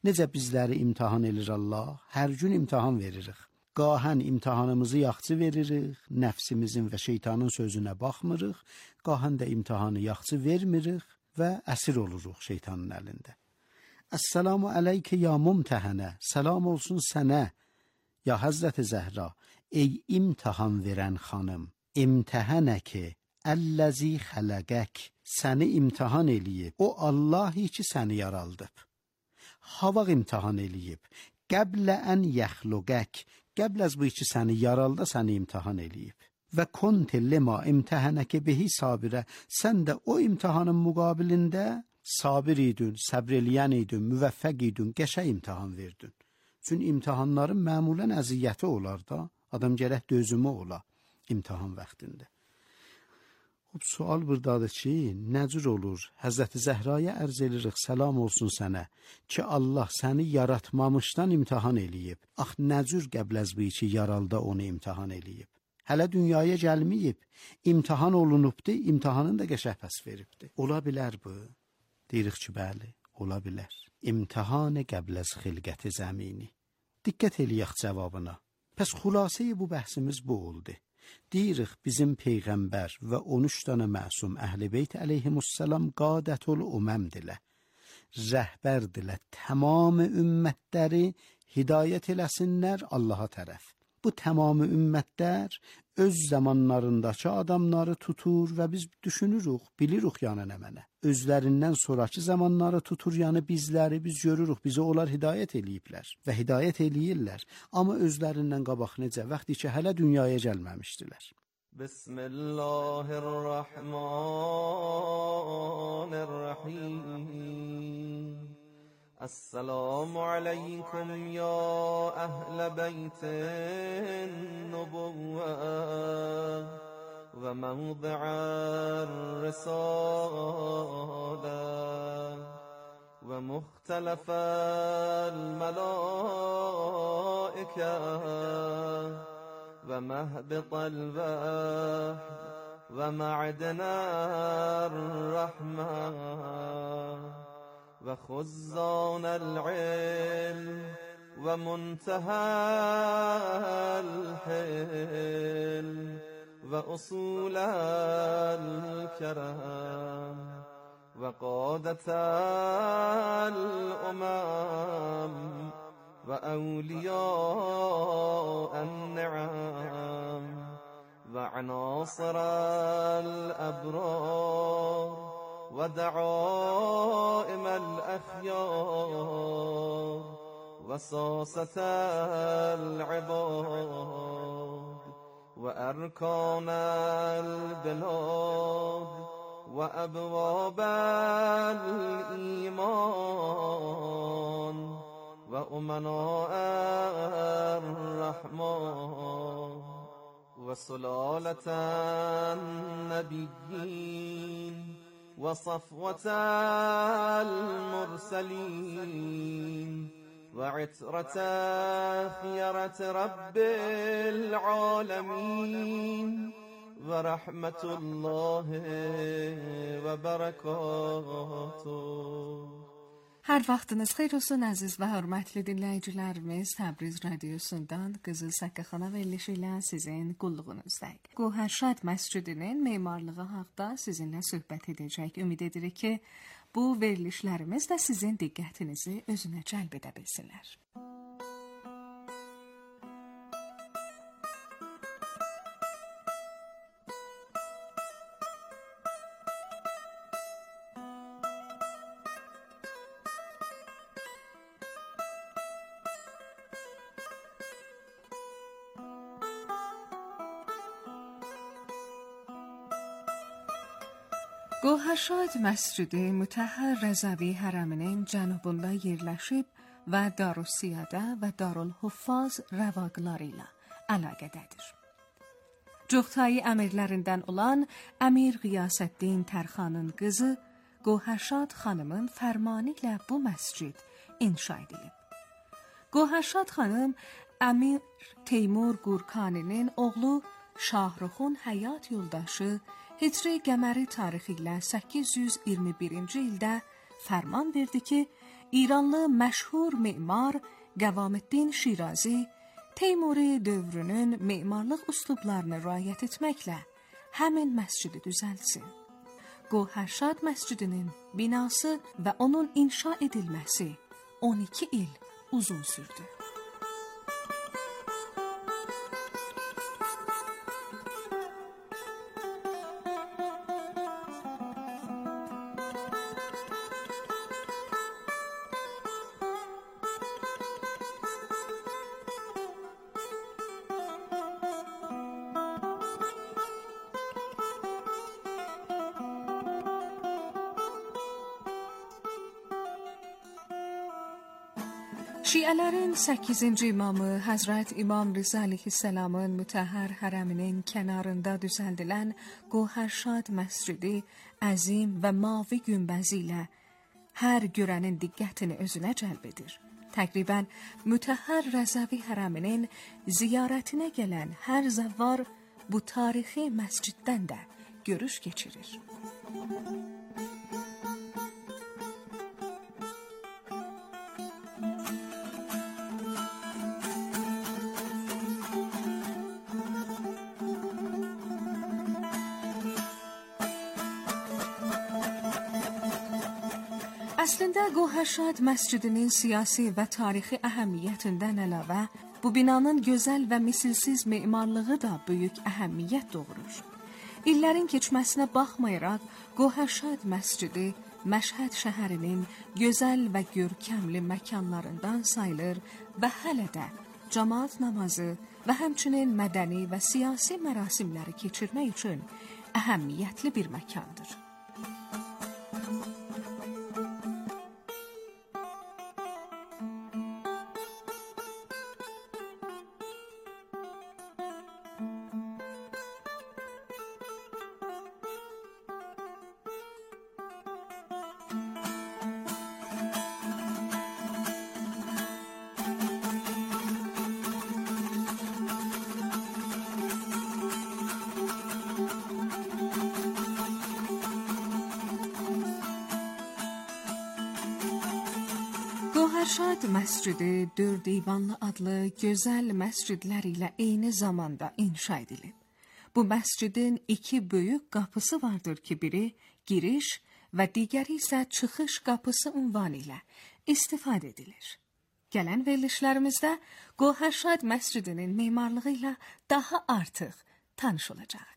Necə bizləri imtahan edir Allah? Hər gün imtahan veririk. Qahən imtahanımızı yaxşı veririk, nəfsimizin və şeytanın sözünə baxmırıq, qahən də imtahanı yaxşı vermirik və əsir oluruq şeytanın əlində. Əssalamu əleykə ya mumtəhənə, salam olsun sənə, ya Həzrəti Zəhra, ey imtahan verən xanım, imtəhənə ki, əlləzi xələqək, səni imtahan eləyib, o Allahi ki, səni yaraldıb. Havaq imtahan eləyib, qəblə ən yəxluqək, qəbl az bu ki, səni yaralda, səni imtahan eləyib. Və konti lima imtəhənəkə bihi sabirə, sən də o imtahanın müqabilində sabir idin, səbr eləyən idin, müvəffəq idin, qəşəng imtahan verdin. Çünki imtahanların məmulən əziyyəti olar da, adam gərək dözümü ola imtahan vaxtında. Sual buradadır ki, nə cür olur? Həzrəti Zəhraya ərz edirik, salam olsun sənə, ki Allah səni yaratmamışdan imtahan eləyib. Ax, nə cür qəbl az bu ki, yaralda onu imtahan eləyib. Hələ dünyaya gəlməyib, imtahan olunubdu, imtahanın da qəşəng pəs veribdi. Ola bilər bu? Deyirik ki, bəli, ola bilər. İmtihanı qəbl az xilqəti zəmini. Diqqət eləyək cavabına. Pəs xülasəyi bu bəhsimiz bu oldu. Deyirik, bizim Peyğəmbər və 13 dənə məsum Əhl-i Beyt əleyhimussalam qadətul umməmdilə. Rəhbərdilə, tamamı ümmətləri hidayət eləsinlər Allaha tərəf. Bu tamamı ümmətlər öz zamanlarındakı adamları tutur və biz düşünürük, bilirik yəni nə mənə. Özlərindən sonraki zamanları tutur, yəni bizləri biz görürük, bizi onlar hidayət eləyiblər və hidayət eləyirlər. Amma özlərindən qabaq necə, vaxtı ki, hələ dünyaya gəlməmişdilər. Bismillahirrahmanirrahim. السلام عليكم يا أهل بيت النبوة وموضع الرسالة ومختلف الملائكة ومهبط الوحي ومعدن الرحمة وخزان العلم ومنتهى الحلم وأصول الكرم وقادة الأمم وأولياء النعم وعناصر الأبرار ودعائم الأخيار وساسة العباد وأركان البلاد وأبواب الإيمان وأمناء الرحمن وسلالة النبيين وصفوة المرسلين وعترة خيرة رب العالمين ورحمة الله وبركاته. Hər vaxtınız xeyir olsun əziz və hörmətli dinləyicilərimiz. Təbriz radiosundan Qızıl Səkkəxana verilişi ilə sizin qulluğunuzdayıq. Gohərşad məscidinin memarlığı haqqında sizinlə söhbət edəcək. Ümid edirik ki, bu verilişlərimiz də sizin diqqətinizi özünə cəlb edə bilsinlər. Gohərşad məscidi Mütəhhər Rəzəvi hərəminin cənubunda yerləşib və Darussiyadə və Darülhuffaz rəvaqları ilə əlaqədədir. Cuxtayı əmirlərindən olan Əmir Qiyasəddin Tərxanın qızı Gohərşad xanımın fərmanı ilə bu məscid inşa edilib. Gohərşad xanım Əmir Teymur Qurkaninin oğlu Şahruxun həyat yoldaşı Hicri qəməri tarixi ilə 821-ci ildə فرمان verdi ki, İranlı məşhur memar Qəvaməddin Şirazi Teymuri dövrünün memarlıq üslublarını riayət etməklə həmin məscidi düzəltsin. Gövhərşad məscidinin binası və onun inşa edilməsi 12 il uzun sürdü. Şiələrin 8-ci imamı Həzrət İmam Rıza əleyhisselamın mütəhhər hərəminin kənarında düzəldilən Gövhərşad məscidi əzim və mavi günbəzi ilə hər görənin diqqətini özünə cəlb edir. Təqribən mütəhhər Rəzəvi hərəminin ziyarətinə gələn hər zəvvar bu tarixi məsciddən də görüş keçirir. Əslində Gövhərşad məscidinin siyasi və tarixi əhəmiyyətindən əlavə, bu binanın gözəl və misilsiz memarlığı da böyük əhəmiyyət doğurur. İllərin keçməsinə baxmayaraq, Gövhərşad məscidi Məşhəd şəhərinin gözəl və görkəmli məkanlarından sayılır və hələ də cəmaət namazı və həmçinin mədəni və siyasi mərasimləri keçirmək üçün əhəmiyyətli bir məkandır. Gövhərşad məscidi 4 divanlı adlı gözəl məscidlər ilə eyni zamanda inşa edilib. Bu məscidin 2 böyük qapısı vardır ki, biri giriş və digəri isə çıxış qapısı ünvanı ilə istifadə edilir. Gələn verilişlərimizdə Gövhərşad məscidinin memarlığı ilə daha artıq tanış olacaq.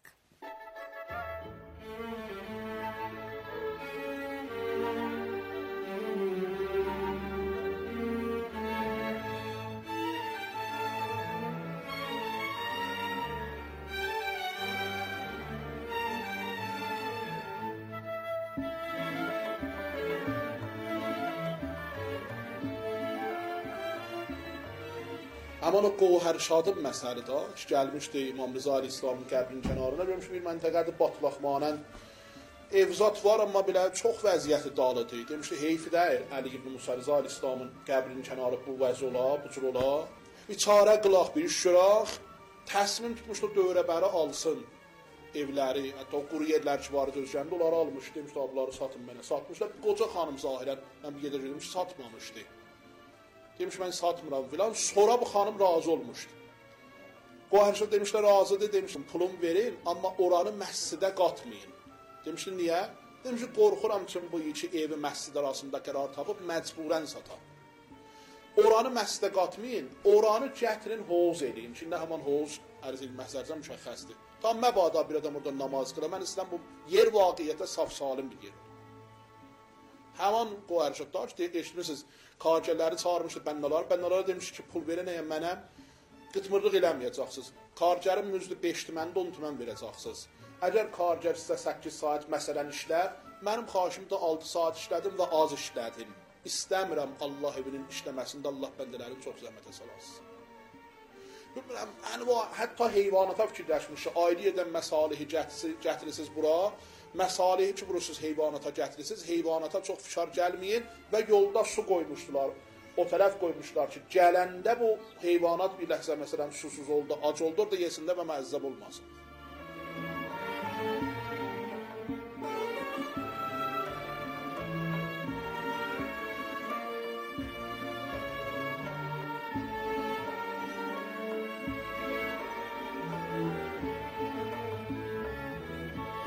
Həman o Gövhərşadın məsəli daş, gəlmişdi İmam Rıza əleyhisselamın qəbrinin kənarına, görmüş bir məntəqədə batlaxmanən evzat var, amma belə çox vəziyyəti dalıdır. Demişdi, heyfi deyir, Əli ibn Musa Rıza əleyhisselamın qəbrinin kənarı bu vəzi ola, bu cür ola. Bir çarə qılaq, bir iş görək, təsmim tutmuşdu dövrəbəri alsın evləri, hətta o quru yerlər ki var gözgəndə, onları almışdı, demişdi, bunları satın mənə. Satmışlar, qoca xanım zahirən, mən bir gedə dedim ki, satmamışdı. Demiş, mən satmıram filan. Sonra bu xanım razı olmuşdu. Gövhərşad demişlər, razıdır, demişdim, pulum verin, amma oranı məscidə qatmayın. Demişdi, niyə? Demişdi, qorxuram ki, bu iki evi məscid arasında qərar tapıb, məcburən satar. Oranı məscidə qatmayın, oranı gətirin, hovuz eləyin. Şimdi həman hovuz ərz edilməklərcə müşəxxəsdir. Tam məbada bir adam orada namaz qılar. Mən istəyirəm, bu yer vaqiyyətə saf salim bir yer. Həman Gövhərşad daş, eşitmişsiniz, kargərləri çağırmışdı bənnalar. Bənnalara demiş ki, pul verin mənə, qıtmırlıq eləməyəcəksiniz. Kargərin müzdü 5 tüməndə 10 tümən verəcəksiniz. Əgər kargər sizə 8 saat məsələn işlər, mənim xahişimdə 6 saat işlədim və az işlədim. İstəmirəm Allah evinin işləməsində Allah bəndələrini çox zəhmətə salasın. Bilmirəm, hətta heyvanata fikirləşmiş, ayrı edən məsalihi gətirisiz bura, məsalihi ki, vurursunuz heyvanata gətirirsiniz, heyvanata çox fikar gəlməyin və yolda su qoymuşdular, o tərəf qoymuşlar ki, gələndə bu heyvanat bir ləhzə məsələn susuz oldu, ac oldu, orada yesində və məzzəb olmasın.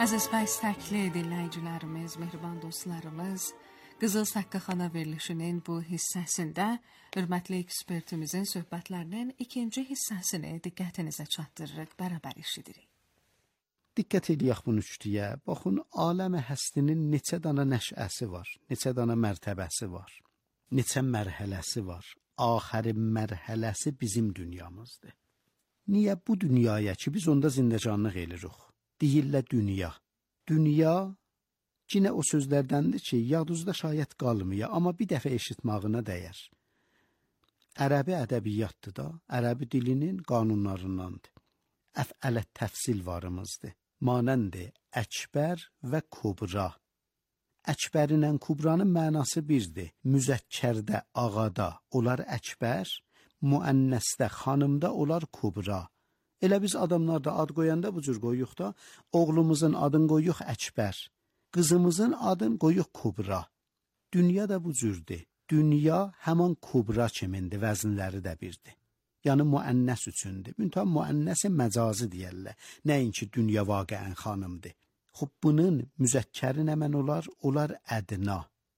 Əziz və istəkli dinləyicilərimiz, mehriban dostlarımız, Qızıl Səkkəxana verilişinin bu hissəsində hörmətli ekspertimizin söhbətlərinin ikinci hissəsini diqqətinizə çatdırırıq, bərabər eşidirik. Diqqət edək bu nüktəyə. Baxın, aləm həstinin neçə dana nəşəsi var, neçə dana mərtəbəsi var, neçə mərhələsi var. Axəri mərhələsi bizim dünyamızdır. Niyə bu dünyaya ki, biz onda zindəcanlıq eləyirik? Deyirlər dünya. Dünya, yenə o sözlərdəndir ki, yadınızda şayət qalmıyor, amma bir dəfə eşitmağına dəyər. Ərəbi ədəbiyyatdır da, ərəbi dilinin qanunlarındandır. Əfələt təfsil varımızdır. Manəndi əkbər və kubra. Əkbərinlə kubranın mənası birdir. Müzəkkərdə, ağada olar əkbər, müənnəsdə, xanımda olar kubra. Elə biz adamlar da ad qoyanda bu cür qoyuq da, oğlumuzun adını qoyuq əkbər, qızımızın adını qoyuq kubra. Dünya da bu cürdür. Dünya həman kubra kimindir, vəzinləri də birdir. Yəni müənnəs üçündür. Müntəha müənnəsi məcazi deyərlər. Nəinki dünya vaqiən xanımdır. Xub bunun müzəkkəri nə mən olar? Olar ədna.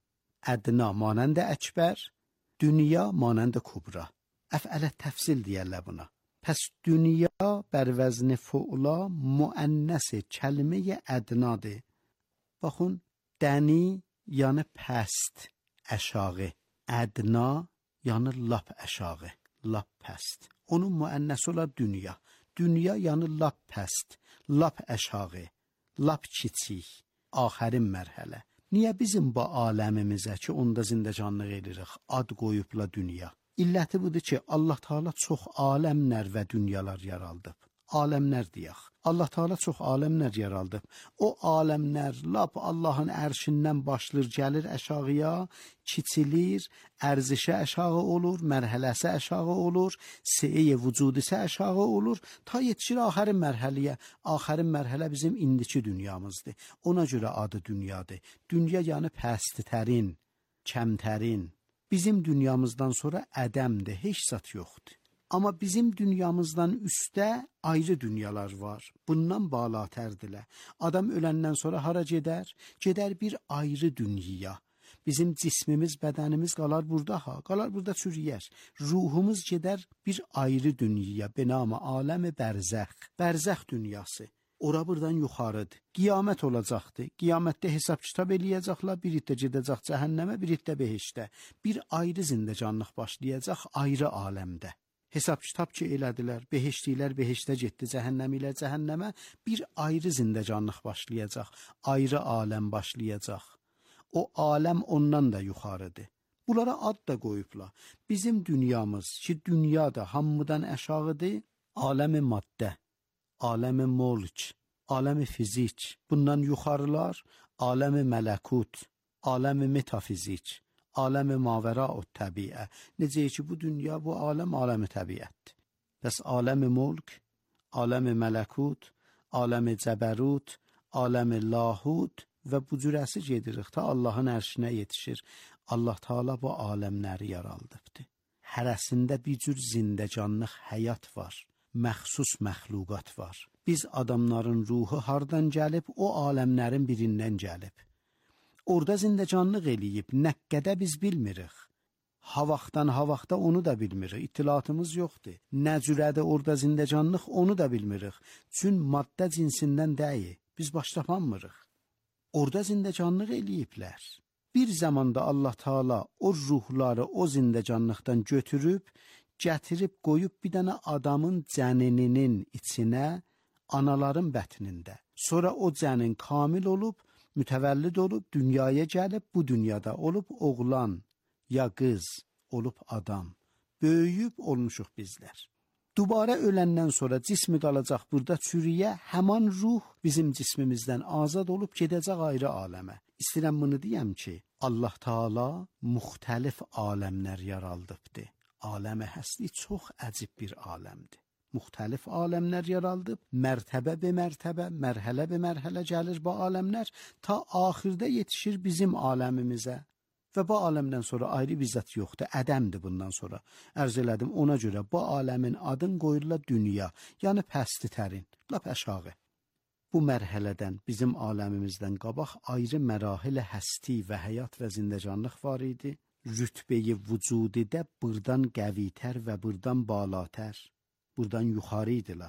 Ədna manəndə əkbər, dünya manəndə kubra. Əfələt təfsil deyərlər buna. Pəs dünya bərvəzni fuula müənnəsi kəlmə-i ədnadır. Baxın, dəni yəni pəst, əşağı. Ədna yəni lap əşağı, lap pəst. Onun müənnəsi olar dünya. Dünya yəni lap pəst, lap əşağı, lap kiçik, axərin mərhələ. Niyə bizim bu aləmimizə ki, onda zindəcanlıq edirik, ad qoyubla dünya? İlləti budur ki, Allah Teala çox aləmlər və dünyalar yaraldıb. Aləmlər deyək. Allah Teala çox aləmlər yaraldıb. O aləmlər lap Allahın ərşindən başlayır, gəlir əşağıya, kiçilir, ərzişə əşağı olur, mərhələsi əşağı olur, seyi vücudisə əşağı olur, ta yetişir axərin mərhələyə. Axərin mərhələ bizim indiki dünyamızdır. Ona görə adı dünyadır. Dünya yəni pəstitərin, kəmtərin. Bizim dünyamızdan sonra ədəmdir, heç zat yoxdur. Amma bizim dünyamızdan üstə ayrı dünyalar var. Bundan balatərdirlər. Adam öləndən sonra hara gedər? Gedər bir ayrı dünyaya. Bizim cismimiz, bədənimiz qalar burada ha, qalar burada çürüyər. Ruhumuz gedər bir ayrı dünyaya, benamı aləmi bərzəx, bərzəx dünyası. Ora buradan yuxarıdır. Qiyamət olacaqdır. Qiyamətdə hesab kitab eləyəcəklər. Bir iddə gedəcək cəhənnəmə, bir iddə behişdə. Bir ayrı zindəcanlıq başlayacaq ayrı aləmdə. Hesab kitab ki elədilər. Behişdilər, behişdə getdi, cəhənnəmilər cəhənnəmə. Bir ayrı zindəcanlıq başlayacaq. Ayrı aləm başlayacaq. O aləm ondan da yuxarıdır. Bunlara ad da qoyublar. Bizim dünyamız ki dünya da hamıdan əşağıdır. Aləmi maddə. Aləmi mulk, aləmi fizik, bundan yuxarılar, aləmi mələkut, aləmi metafizik, aləmi mavəra'ut təbiə. Necə ki, bu dünya, bu aləm, aləmi təbiətdir. Bəs aləmi mulk, aləmi mələkut, aləmi cəbərut, aləmi lahut və bu cürəsi gedirik ta Allahın ərşinə yetişir. Allah Teala bu aləmləri yaraldıbdır. Hərəsində bir cür zindəcanlıq həyat var. Məxsus məxluqat var. Biz adamların ruhu hardan gəlib? O aləmlərin birindən gəlib. Orada zindəcanlıq eləyib, nə qədər biz bilmirik. Havaqdan havaqda onu da bilmirik, itilatımız yoxdur. Nə cürədə orada zindəcanlıq onu da bilmirik. Çün maddə cinsindən deyil, biz başlapanmırıq. Orada zindəcanlıq eləyiblər. Bir zamanda Allah Teala o ruhları o zindəcanlıqdan götürüb, gətirib qoyub bir dənə adamın cənininin içinə, anaların bətnində. Sonra o cənin kamil olub, mütəvəllid olub, dünyaya gəlib, bu dünyada olub oğlan ya qız, olub adam. Böyüyüb olmuşuq bizlər. Dubara öləndən sonra cismi qalacaq burada çürüyə, həman ruh bizim cismimizdən azad olub gedəcək ayrı aləmə. İstəyirəm bunu deyəm ki, Allah Teala müxtəlif aləmlər yaraldıbdır. Aləmi həsli çox əcib bir aləmdir. Müxtəlif aləmlər yaraldıb, mərtəbə be mərtəbə, mərhələ be mərhələ gəlir bu aləmlər, ta axirdə yetişir bizim aləmimizə. Və bu aləmdən sonra ayrı bir zat yoxdur, ədəmdir bundan sonra. Ərz elədim, ona görə bu aləmin adın qoyurlar dünya, yəni pəsti tərin, lap əşağı. bu mərhələdən, bizim aləmimizdən qabaq ayrı mərahil həsti və həyat və zindəcanlıq var idi. Rütbəyi vücudidə burdan qəvitər və burdan balatər, burdan yuxarı idilər.